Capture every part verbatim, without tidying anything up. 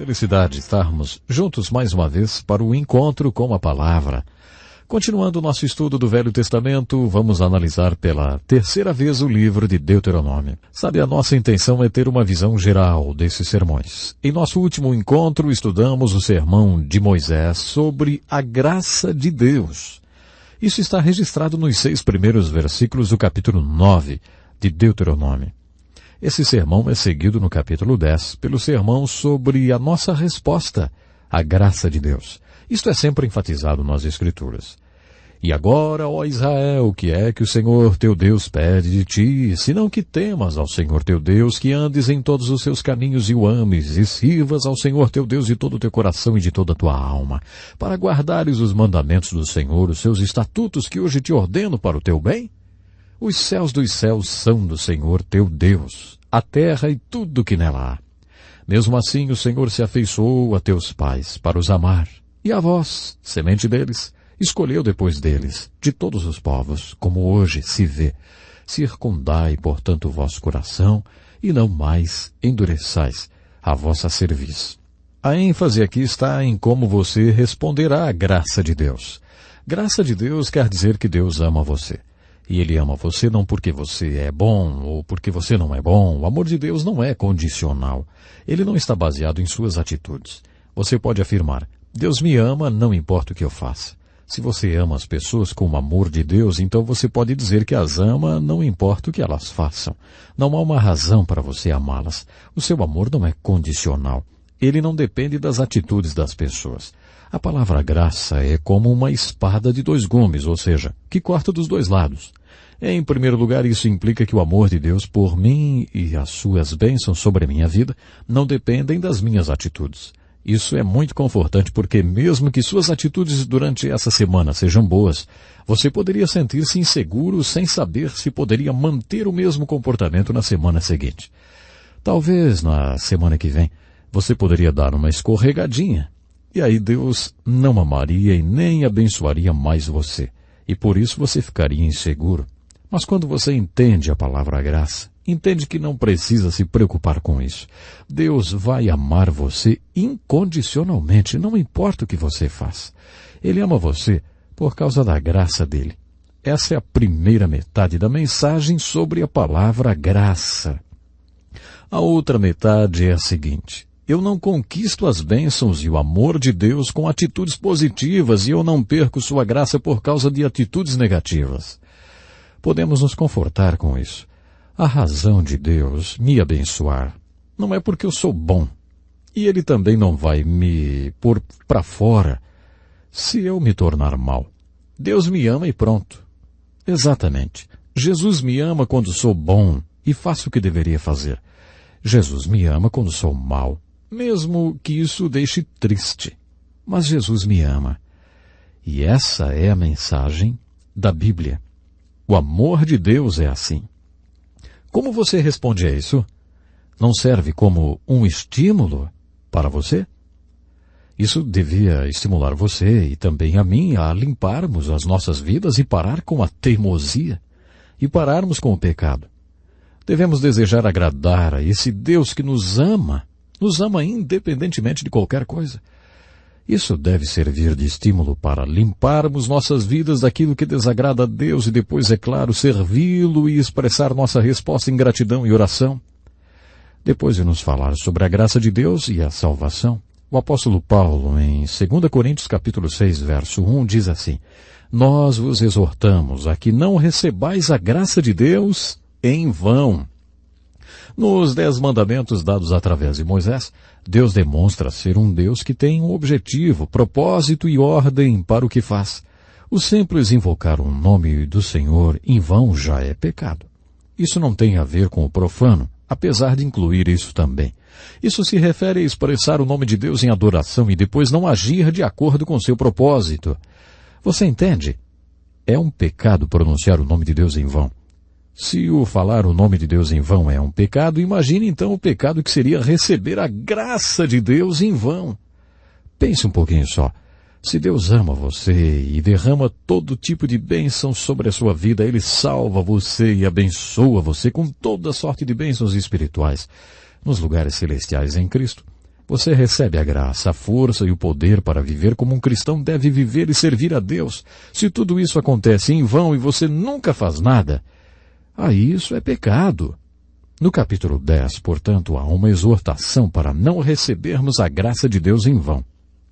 Felicidade estarmos juntos mais uma vez para o encontro com a palavra. Continuando o nosso estudo do Velho Testamento, vamos analisar pela terceira vez o livro de Deuteronômio. Sabe, a nossa intenção é ter uma visão geral desses sermões. Em nosso último encontro, estudamos o sermão de Moisés sobre a graça de Deus. Isso está registrado nos seis primeiros versículos do capítulo nove de Deuteronômio. Esse sermão é seguido no capítulo dez pelo sermão sobre a nossa resposta à graça de Deus. Isto é sempre enfatizado nas Escrituras. E agora, ó Israel, o que é que o Senhor teu Deus pede de ti, senão que temas ao Senhor teu Deus, que andes em todos os seus caminhos e o ames, e sirvas ao Senhor teu Deus de todo o teu coração e de toda a tua alma, para guardares os mandamentos do Senhor, os seus estatutos que hoje te ordeno para o teu bem? Os céus dos céus são do Senhor teu Deus, a terra e tudo que nela há. Mesmo assim o Senhor se afeiçoou a teus pais para os amar, e a vós, semente deles, escolheu depois deles, de todos os povos, como hoje se vê. Circundai, portanto, o vosso coração, e não mais endureçais a vossa cerviz. A ênfase aqui está em como você responderá à graça de Deus. Graça de Deus quer dizer que Deus ama você. E Ele ama você não porque você é bom ou porque você não é bom. O amor de Deus não é condicional. Ele não está baseado em suas atitudes. Você pode afirmar, Deus me ama, não importa o que eu faça. Se você ama as pessoas com o amor de Deus, então você pode dizer que as ama, não importa o que elas façam. Não há uma razão para você amá-las. O seu amor não é condicional. Ele não depende das atitudes das pessoas. A palavra graça é como uma espada de dois gumes, ou seja, que corta dos dois lados. Em primeiro lugar, isso implica que o amor de Deus por mim e as suas bênçãos sobre a minha vida não dependem das minhas atitudes. Isso é muito confortante porque mesmo que suas atitudes durante essa semana sejam boas, você poderia sentir-se inseguro sem saber se poderia manter o mesmo comportamento na semana seguinte. Talvez na semana que vem você poderia dar uma escorregadinha. E aí Deus não amaria e nem abençoaria mais você. E por isso você ficaria inseguro. Mas quando você entende a palavra graça, entende que não precisa se preocupar com isso. Deus vai amar você incondicionalmente, não importa o que você faz. Ele ama você por causa da graça dele. Essa é a primeira metade da mensagem sobre a palavra graça. A outra metade é a seguinte. Eu não conquisto as bênçãos e o amor de Deus com atitudes positivas e eu não perco sua graça por causa de atitudes negativas. Podemos nos confortar com isso. A razão de Deus me abençoar não é porque eu sou bom. E Ele também não vai me pôr para fora se eu me tornar mal. Deus me ama e pronto. Exatamente. Jesus me ama quando sou bom e faço o que deveria fazer. Jesus me ama quando sou mal, mesmo que isso o deixe triste. Mas Jesus me ama. E essa é a mensagem da Bíblia. O amor de Deus é assim. Como você responde a isso? Não serve como um estímulo para você? Isso devia estimular você e também a mim a limparmos as nossas vidas e parar com a teimosia e pararmos com o pecado. Devemos desejar agradar a esse Deus que nos ama, nos ama independentemente de qualquer coisa. Isso deve servir de estímulo para limparmos nossas vidas daquilo que desagrada a Deus e depois, é claro, servi-lo e expressar nossa resposta em gratidão e oração. Depois de nos falar sobre a graça de Deus e a salvação, o apóstolo Paulo, em dois Coríntios capítulo seis, verso um, diz assim, Nós vos exortamos a que não recebais a graça de Deus em vão. Nos Dez Mandamentos dados através de Moisés, Deus demonstra ser um Deus que tem um objetivo, propósito e ordem para o que faz. O simples invocar o nome do Senhor em vão já é pecado. Isso não tem a ver com o profano, apesar de incluir isso também. Isso se refere a expressar o nome de Deus em adoração e depois não agir de acordo com seu propósito. Você entende? É um pecado pronunciar o nome de Deus em vão. Se o falar o nome de Deus em vão é um pecado, imagine então o pecado que seria receber a graça de Deus em vão. Pense um pouquinho só. Se Deus ama você e derrama todo tipo de bênção sobre a sua vida, Ele salva você e abençoa você com toda sorte de bênçãos espirituais nos lugares celestiais em Cristo, Você recebe a graça, a força e o poder para viver como um cristão deve viver e servir a Deus. Se tudo isso acontece em vão e você nunca faz nada, aí isso é pecado. No capítulo dez, portanto, há uma exortação para não recebermos a graça de Deus em vão.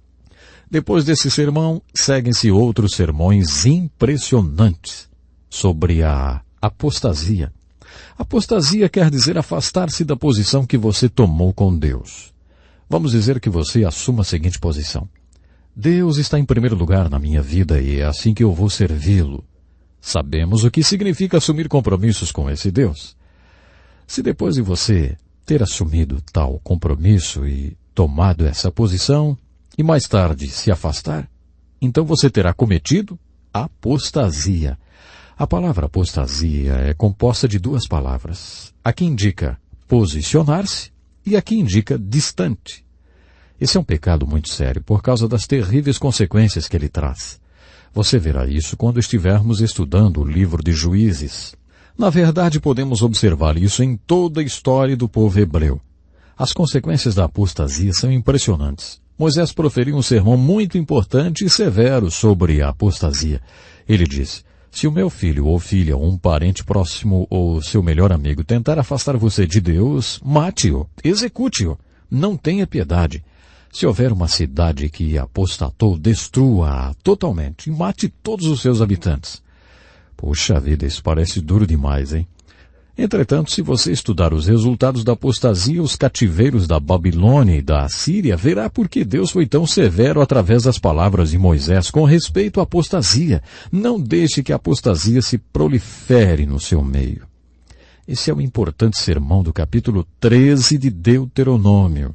Depois desse sermão, seguem-se outros sermões impressionantes sobre a apostasia. Apostasia quer dizer afastar-se da posição que você tomou com Deus. Vamos dizer que você assuma a seguinte posição: Deus está em primeiro lugar na minha vida e é assim que eu vou servi-lo. Sabemos o que significa assumir compromissos com esse Deus. Se depois de você ter assumido tal compromisso e tomado essa posição, e mais tarde se afastar, então você terá cometido apostasia. A palavra apostasia é composta de duas palavras. A que indica posicionar-se e a que indica distante. Esse é um pecado muito sério por causa das terríveis consequências que ele traz. Você verá isso quando estivermos estudando o livro de Juízes. Na verdade, podemos observar isso em toda a história do povo hebreu. As consequências da apostasia são impressionantes. Moisés proferiu um sermão muito importante e severo sobre a apostasia. Ele disse: se o meu filho ou filha, ou um parente próximo ou seu melhor amigo tentar afastar você de Deus, mate-o, execute-o, não tenha piedade. Se houver uma cidade que apostatou, destrua-a totalmente e mate todos os seus habitantes. Puxa vida, isso parece duro demais, hein? Entretanto, se você estudar os resultados da apostasia, os cativeiros da Babilônia e da Assíria, verá por que Deus foi tão severo através das palavras de Moisés com respeito à apostasia. Não deixe que a apostasia se prolifere no seu meio. Esse é um importante sermão do capítulo treze de Deuteronômio.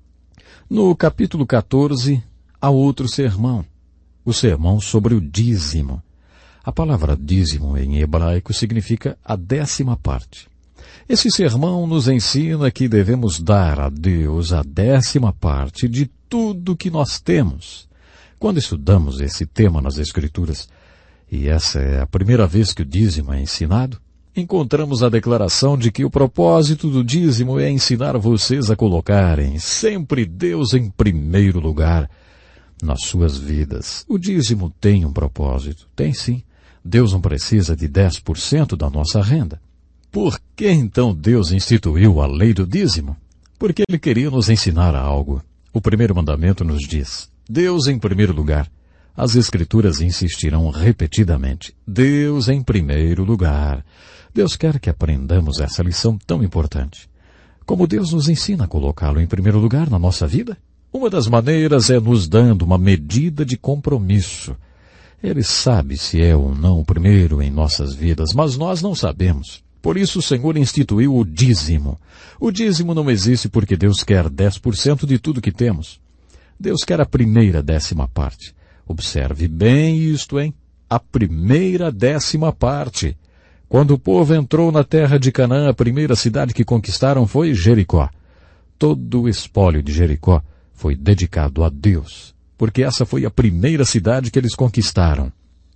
No capítulo quatorze, há outro sermão, o sermão sobre o dízimo. A palavra dízimo em hebraico significa a décima parte. Esse sermão nos ensina que devemos dar a Deus a décima parte de tudo que nós temos. Quando estudamos esse tema nas Escrituras, e essa é a primeira vez que o dízimo é ensinado, encontramos a declaração de que o propósito do dízimo é ensinar vocês a colocarem sempre Deus em primeiro lugar nas suas vidas. O dízimo tem um propósito, tem sim. Deus não precisa de dez por cento da nossa renda. Por que então Deus instituiu a lei do dízimo? Porque Ele queria nos ensinar algo. O primeiro mandamento nos diz: Deus em primeiro lugar. As Escrituras insistirão repetidamente: Deus em primeiro lugar. Deus quer que aprendamos essa lição tão importante. Como Deus nos ensina a colocá-lo em primeiro lugar na nossa vida? Uma das maneiras é nos dando uma medida de compromisso. Ele sabe se é ou não o primeiro em nossas vidas, mas nós não sabemos. Por isso o Senhor instituiu o dízimo. O dízimo não existe porque Deus quer dez por cento de tudo que temos. Deus quer a primeira décima parte. Observe bem isto, hein? A primeira décima parte. Quando o povo entrou na terra de Canaã, a primeira cidade que conquistaram foi Jericó. Todo o espólio de Jericó foi dedicado a Deus, porque essa foi a primeira cidade que eles conquistaram.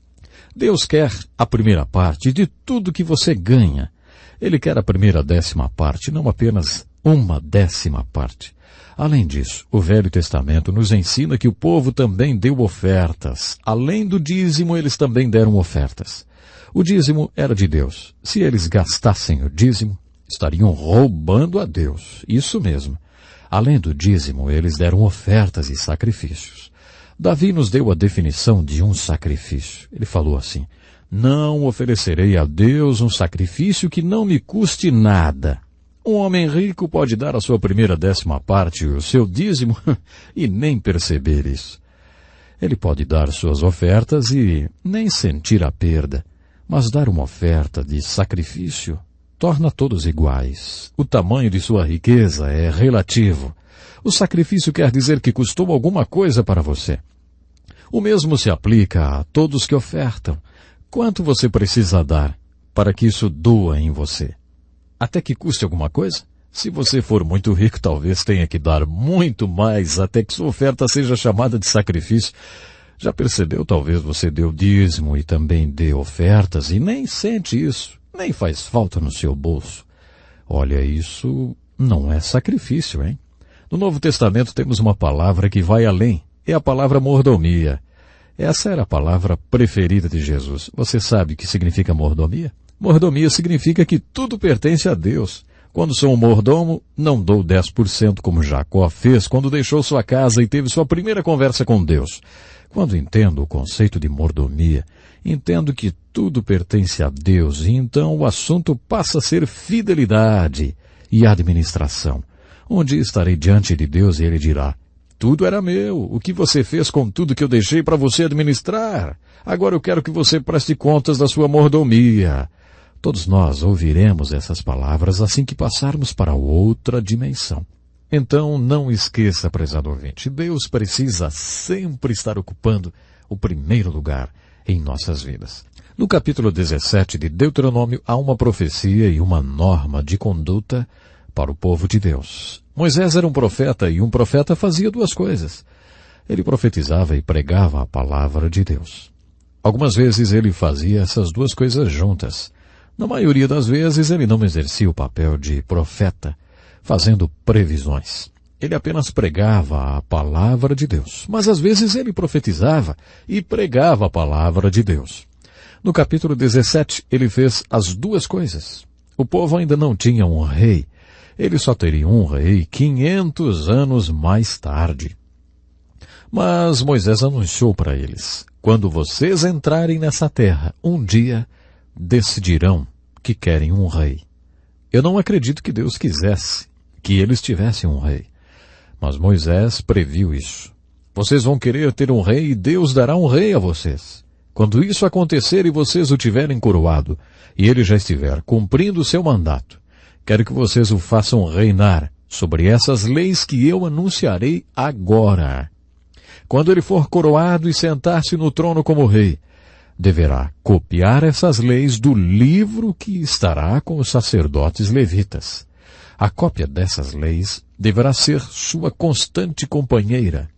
Deus quer a primeira parte de tudo que você ganha. Ele quer a primeira décima parte, não apenas uma décima parte. Além disso, o Velho Testamento nos ensina que o povo também deu ofertas. Além do dízimo, eles também deram ofertas. O dízimo era de Deus. Se eles gastassem o dízimo, estariam roubando a Deus. Isso mesmo. Além do dízimo, eles deram ofertas e sacrifícios. Davi nos deu a definição de um sacrifício. Ele falou assim: não oferecerei a Deus um sacrifício que não me custe nada. Um homem rico pode dar a sua primeira décima parte, o seu dízimo, e nem perceber isso. Ele pode dar suas ofertas e nem sentir a perda, mas dar uma oferta de sacrifício torna todos iguais. O tamanho de sua riqueza é relativo. O sacrifício quer dizer que custou alguma coisa para você. O mesmo se aplica a todos que ofertam. Quanto você precisa dar para que isso doa em você? Até que custe alguma coisa? Se você for muito rico, talvez tenha que dar muito mais até que sua oferta seja chamada de sacrifício. Já percebeu? Talvez você dê o dízimo e também dê ofertas e nem sente isso, nem faz falta no seu bolso. Olha, isso não é sacrifício, hein? No Novo Testamento temos uma palavra que vai além. É a palavra mordomia. Essa era a palavra preferida de Jesus. Você sabe o que significa mordomia? Mordomia significa que tudo pertence a Deus. Quando sou um mordomo, não dou dez por cento como Jacó fez quando deixou sua casa e teve sua primeira conversa com Deus. Quando entendo o conceito de mordomia, entendo que tudo pertence a Deus e então o assunto passa a ser fidelidade e administração. Um dia estarei diante de Deus e Ele dirá: tudo era meu, o que você fez com tudo que eu deixei para você administrar? Agora eu quero que você preste contas da sua mordomia. Todos nós ouviremos essas palavras assim que passarmos para outra dimensão. Então não esqueça, prezado ouvinte, Deus precisa sempre estar ocupando o primeiro lugar em nossas vidas. No capítulo dezessete de Deuteronômio há uma profecia e uma norma de conduta para o povo de Deus. Moisés era um profeta e um profeta fazia duas coisas. Ele profetizava e pregava a palavra de Deus. Algumas vezes ele fazia essas duas coisas juntas. Na maioria das vezes ele não exercia o papel de profeta, fazendo previsões. Ele apenas pregava a palavra de Deus. Mas às vezes ele profetizava e pregava a palavra de Deus. No capítulo dezessete ele fez as duas coisas. O povo ainda não tinha um rei. Ele só teria um rei quinhentos anos mais tarde. Mas Moisés anunciou para eles: quando vocês entrarem nessa terra, um dia decidirão que querem um rei. Eu não acredito que Deus quisesse que eles tivessem um rei. Mas Moisés previu isso. Vocês vão querer ter um rei e Deus dará um rei a vocês. Quando isso acontecer e vocês o tiverem coroado, e ele já estiver cumprindo o seu mandato, quero que vocês o façam reinar sobre essas leis que eu anunciarei agora. Quando ele for coroado e sentar-se no trono como rei, deverá copiar essas leis do livro que estará com os sacerdotes levitas. A cópia dessas leis deverá ser sua constante companheira.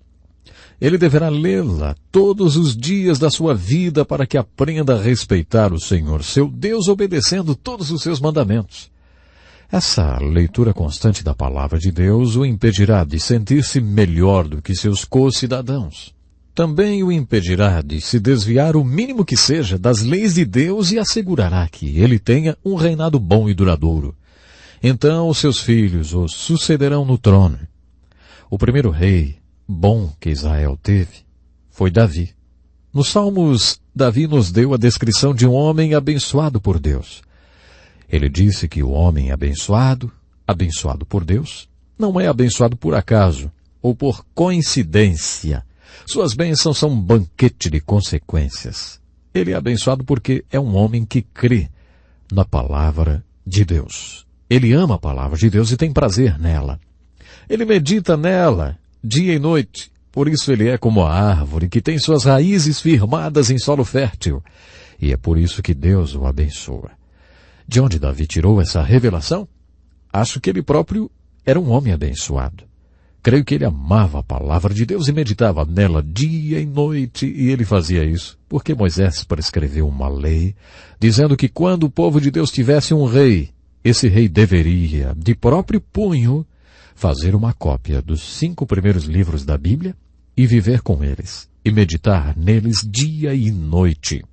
Ele deverá lê-la todos os dias da sua vida para que aprenda a respeitar o Senhor, seu Deus, obedecendo todos os seus mandamentos. Essa leitura constante da palavra de Deus o impedirá de sentir-se melhor do que seus co-cidadãos. Também o impedirá de se desviar o mínimo que seja das leis de Deus e assegurará que ele tenha um reinado bom e duradouro. Então os seus filhos o sucederão no trono. O primeiro rei bom que Israel teve foi Davi. Nos Salmos, Davi nos deu a descrição de um homem abençoado por Deus. Ele disse que o homem abençoado, abençoado por Deus, não é abençoado por acaso ou por coincidência. Suas bênçãos são um banquete de consequências. Ele é abençoado porque é um homem que crê na palavra de Deus. Ele ama a palavra de Deus e tem prazer nela. Ele medita nela dia e noite. Por isso ele é como a árvore que tem suas raízes firmadas em solo fértil. E é por isso que Deus o abençoa. De onde Davi tirou essa revelação? Acho que ele próprio era um homem abençoado. Creio que ele amava a palavra de Deus e meditava nela dia e noite, e ele fazia isso porque Moisés prescreveu uma lei, dizendo que quando o povo de Deus tivesse um rei, esse rei deveria, de próprio punho, fazer uma cópia dos cinco primeiros livros da Bíblia e viver com eles, e meditar neles dia e noite.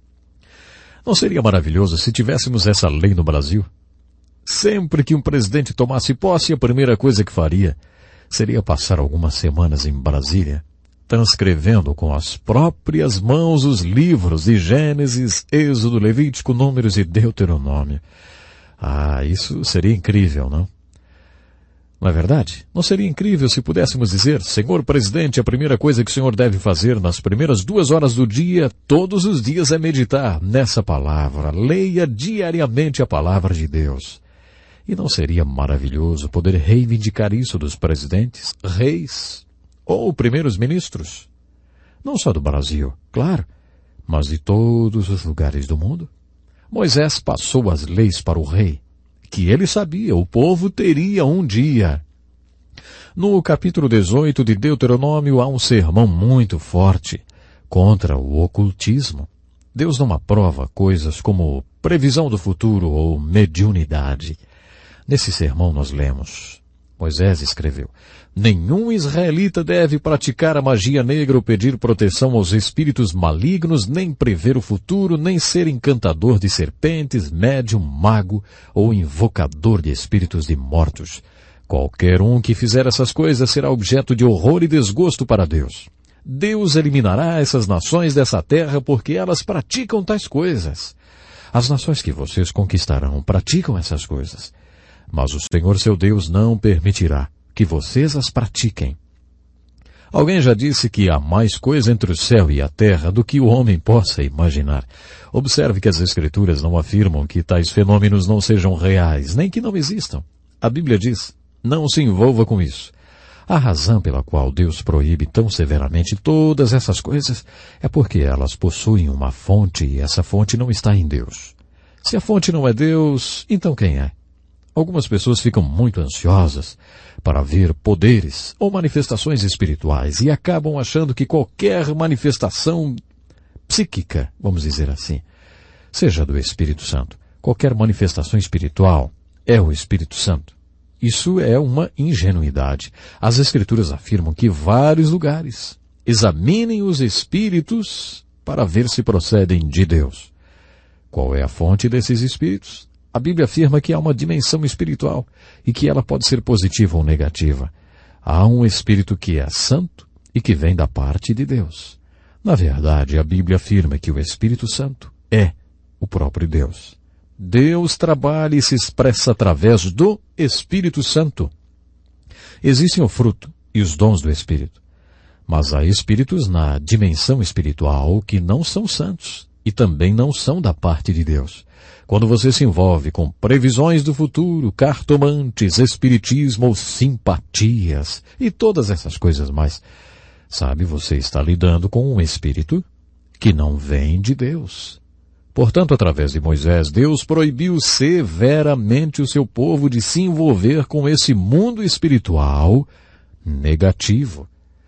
Não seria maravilhoso se tivéssemos essa lei no Brasil? Sempre que um presidente tomasse posse, a primeira coisa que faria seria passar algumas semanas em Brasília, transcrevendo com as próprias mãos os livros de Gênesis, Êxodo, Levítico, Números e Deuteronômio. Ah, isso seria incrível, não? Não é verdade? Não seria incrível se pudéssemos dizer: Senhor presidente, a primeira coisa que o senhor deve fazer nas primeiras duas horas do dia, todos os dias, é meditar nessa palavra. Leia diariamente a palavra de Deus. E não seria maravilhoso poder reivindicar isso dos presidentes, reis ou primeiros ministros? Não só do Brasil, claro, mas de todos os lugares do mundo. Moisés passou as leis para o rei, que ele sabia, o povo teria um dia. No capítulo dezoito de Deuteronômio há um sermão muito forte contra o ocultismo. Deus não aprova coisas como previsão do futuro ou mediunidade. Nesse sermão nós lemos: Moisés escreveu: nenhum israelita deve praticar a magia negra ou pedir proteção aos espíritos malignos, nem prever o futuro, nem ser encantador de serpentes, médium, mago ou invocador de espíritos de mortos. Qualquer um que fizer essas coisas será objeto de horror e desgosto para Deus. Deus eliminará essas nações dessa terra porque elas praticam tais coisas. As nações que vocês conquistarão praticam essas coisas. Mas o Senhor seu Deus não permitirá que vocês as pratiquem. Alguém já disse que há mais coisa entre o céu e a terra do que o homem possa imaginar. Observe que as Escrituras não afirmam que tais fenômenos não sejam reais, nem que não existam. A Bíblia diz: não se envolva com isso. A razão pela qual Deus proíbe tão severamente todas essas coisas é porque elas possuem uma fonte e essa fonte não está em Deus. Se a fonte não é Deus, então quem é? Algumas pessoas ficam muito ansiosas para ver poderes ou manifestações espirituais e acabam achando que qualquer manifestação psíquica, vamos dizer assim, seja do Espírito Santo. Qualquer manifestação espiritual é o Espírito Santo. Isso é uma ingenuidade. As Escrituras afirmam que vários lugares examinem os espíritos para ver se procedem de Deus. Qual é a fonte desses espíritos? A Bíblia afirma que há uma dimensão espiritual e que ela pode ser positiva ou negativa. Há um espírito que é santo e que vem da parte de Deus. Na verdade, a Bíblia afirma que o Espírito Santo é o próprio Deus. Deus trabalha e se expressa através do Espírito Santo. Existem o fruto e os dons do Espírito. Mas há espíritos na dimensão espiritual que não são santos e também não são da parte de Deus. Quando você se envolve com previsões do futuro, cartomantes, espiritismo ou simpatias e todas essas coisas mais, sabe, você está lidando com um espírito que não vem de Deus. Portanto, através de Moisés, Deus proibiu severamente o seu povo de se envolver com esse mundo espiritual negativo.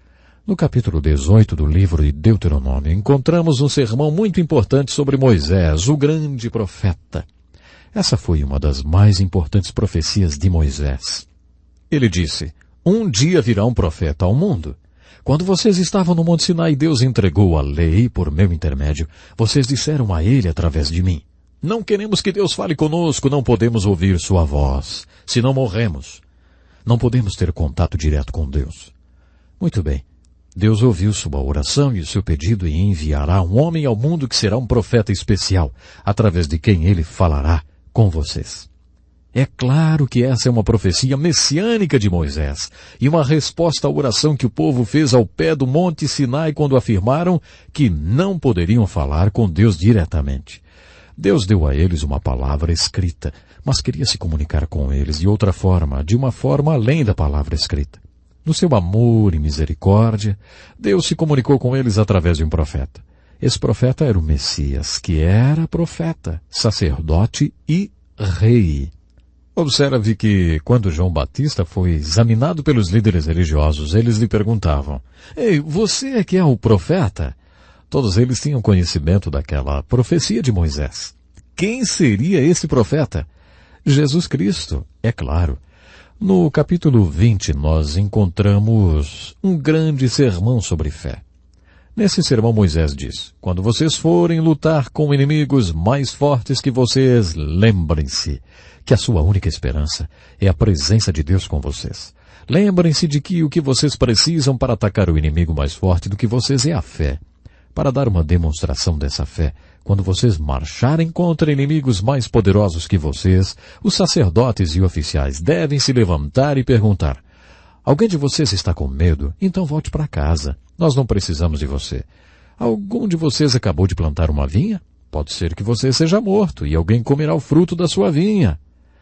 No capítulo dezoito do livro de Deuteronômio, encontramos um sermão muito importante sobre Moisés, o grande profeta. Essa foi uma das mais importantes profecias de Moisés. Ele disse: um dia virá um profeta ao mundo. Quando vocês estavam no Monte Sinai, Deus entregou a lei por meu intermédio. Vocês disseram a ele através de mim: não queremos que Deus fale conosco, não podemos ouvir sua voz, senão morremos. Não podemos ter contato direto com Deus. Muito bem. Deus ouviu sua oração e o seu pedido e enviará um homem ao mundo que será um profeta especial, através de quem ele falará com vocês. É claro que essa é uma profecia messiânica de Moisés e uma resposta à oração que o povo fez ao pé do Monte Sinai quando afirmaram que não poderiam falar com Deus diretamente. Deus deu a eles uma palavra escrita, mas queria se comunicar com eles de outra forma, de uma forma além da palavra escrita. No seu amor e misericórdia, Deus se comunicou com eles através de um profeta. Esse profeta era o Messias, que era profeta, sacerdote e rei. Observe que, quando João Batista foi examinado pelos líderes religiosos, eles lhe perguntavam: Ei, você é que é o profeta? Todos eles tinham conhecimento daquela profecia de Moisés. Quem seria esse profeta? Jesus Cristo, é claro. No capítulo vinte, nós encontramos um grande sermão sobre fé. Nesse sermão, Moisés diz: quando vocês forem lutar com inimigos mais fortes que vocês, lembrem-se que a sua única esperança é a presença de Deus com vocês. Lembrem-se de que o que vocês precisam para atacar o inimigo mais forte do que vocês é a fé. Para dar uma demonstração dessa fé, quando vocês marcharem contra inimigos mais poderosos que vocês, os sacerdotes e oficiais devem se levantar e perguntar: alguém de vocês está com medo? Então volte para casa. Nós não precisamos de você. Algum de vocês acabou de plantar uma vinha? Pode ser que você seja morto e alguém comerá o fruto da sua vinha.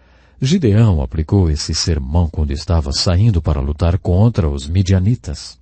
Gideão aplicou esse sermão quando estava saindo para lutar contra os midianitas.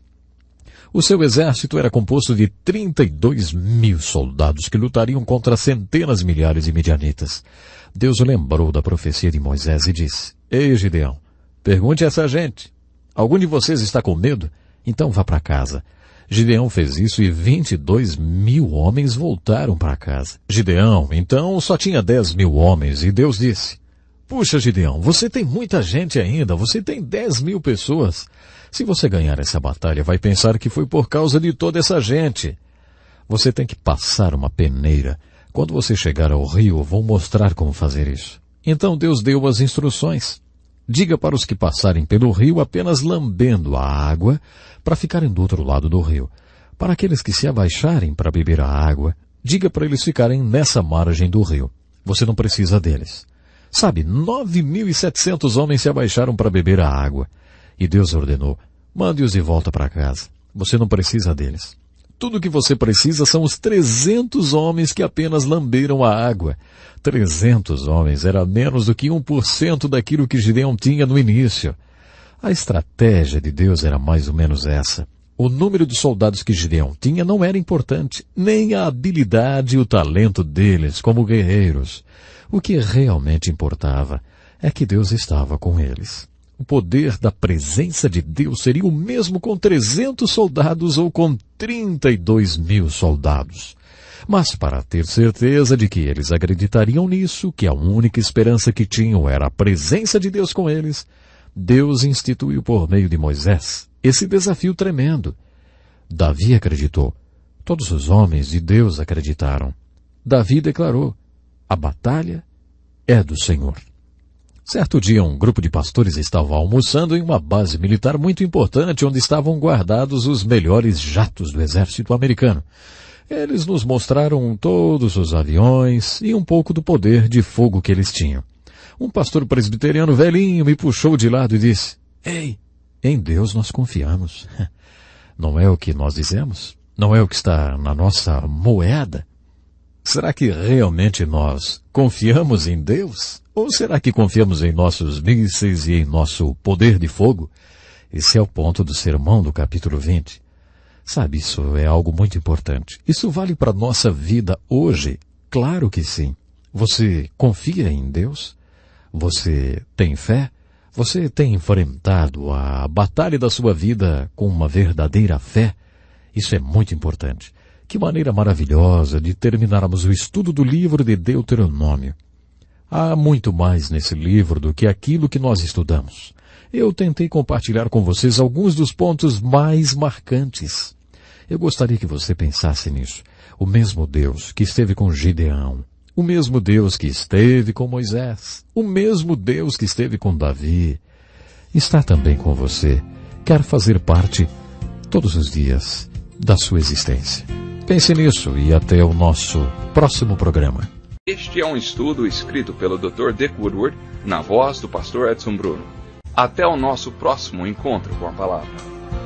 O seu exército era composto de trinta e dois mil soldados que lutariam contra centenas de milhares de midianitas. Deus o lembrou da profecia de Moisés e disse: Ei, Gideão, pergunte a essa gente: algum de vocês está com medo? Então vá para casa. Gideão fez isso e vinte e dois mil homens voltaram para casa. Gideão, então, só tinha dez mil homens e Deus disse: Puxa, Gideão, você tem muita gente ainda, você tem dez mil pessoas. Se você ganhar essa batalha, vai pensar que foi por causa de toda essa gente. Você tem que passar uma peneira. Quando você chegar ao rio, vou mostrar como fazer isso. Então Deus deu as instruções. Diga para os que passarem pelo rio apenas lambendo a água, para ficarem do outro lado do rio. Para aqueles que se abaixarem para beber a água, diga para eles ficarem nessa margem do rio. Você não precisa deles. Sabe, nove mil e setecentos homens se abaixaram para beber a água. E Deus ordenou, mande-os de volta para casa. Você não precisa deles. Tudo o que você precisa são os trezentos homens que apenas lamberam a água. trezentos homens era menos do que um por cento daquilo que Gideão tinha no início. A estratégia de Deus era mais ou menos essa. O número de soldados que Gideão tinha não era importante, nem a habilidade e o talento deles como guerreiros. O que realmente importava é que Deus estava com eles. O poder da presença de Deus seria o mesmo com trezentos soldados ou com trinta e dois mil soldados. Mas para ter certeza de que eles acreditariam nisso, que a única esperança que tinham era a presença de Deus com eles, Deus instituiu por meio de Moisés esse desafio tremendo. Davi acreditou. Todos os homens de Deus acreditaram. Davi declarou, a batalha é do Senhor. Certo dia, um grupo de pastores estava almoçando em uma base militar muito importante onde estavam guardados os melhores jatos do exército americano. Eles nos mostraram todos os aviões e um pouco do poder de fogo que eles tinham. Um pastor presbiteriano velhinho me puxou de lado e disse, Ei, em Deus nós confiamos. Não é o que nós dizemos? Não é o que está na nossa moeda? Será que realmente nós confiamos em Deus? Ou será que confiamos em nossos mísseis e em nosso poder de fogo? Esse é o ponto do sermão do capítulo vinte. Sabe, isso é algo muito importante. Isso vale para a nossa vida hoje? Claro que sim. Você confia em Deus? Você tem fé? Você tem enfrentado a batalha da sua vida com uma verdadeira fé? Isso é muito importante. Que maneira maravilhosa de terminarmos o estudo do livro de Deuteronômio. Há muito mais nesse livro do que aquilo que nós estudamos. Eu tentei compartilhar com vocês alguns dos pontos mais marcantes. Eu gostaria que você pensasse nisso. O mesmo Deus que esteve com Gideão, o mesmo Deus que esteve com Moisés, o mesmo Deus que esteve com Davi, está também com você. Quer fazer parte todos os dias da sua existência. Pense nisso e até o nosso próximo programa. Este é um estudo escrito pelo doutor Dick Woodward, na voz do pastor Edson Bruno. Até o nosso próximo encontro com a palavra.